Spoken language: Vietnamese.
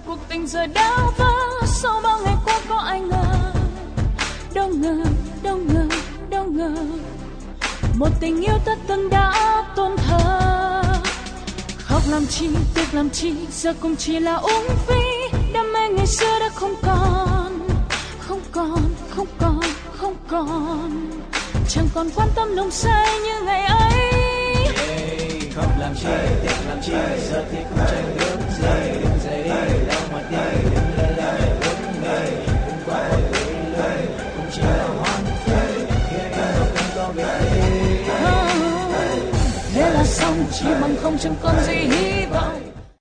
cuộc tình giờ đau vỡ. Sau bao ngày qua có ai ngờ, đâu ngờ, đâu ngờ, đâu ngờ, một tình yêu ta từng đã tôn thờ. Khóc làm chi, tiếc làm chi, giờ cũng chỉ là uổng phí. Đam mê ngày xưa đã không còn, không còn, không còn, không còn. Chẳng còn quan tâm nồng say như ngày ấy. Khóc làm chi, tiếc làm chi, giờ thì không tranh đứng dậy, đứng dậy đi, lau mặt đi, đừng lơ là đứng ngây, đừng quá vội lời, cũng chỉ là hoang phí, khi ta không có việc gì. Thế là xong, chỉ bằng không chẳng còn gì hy vọng.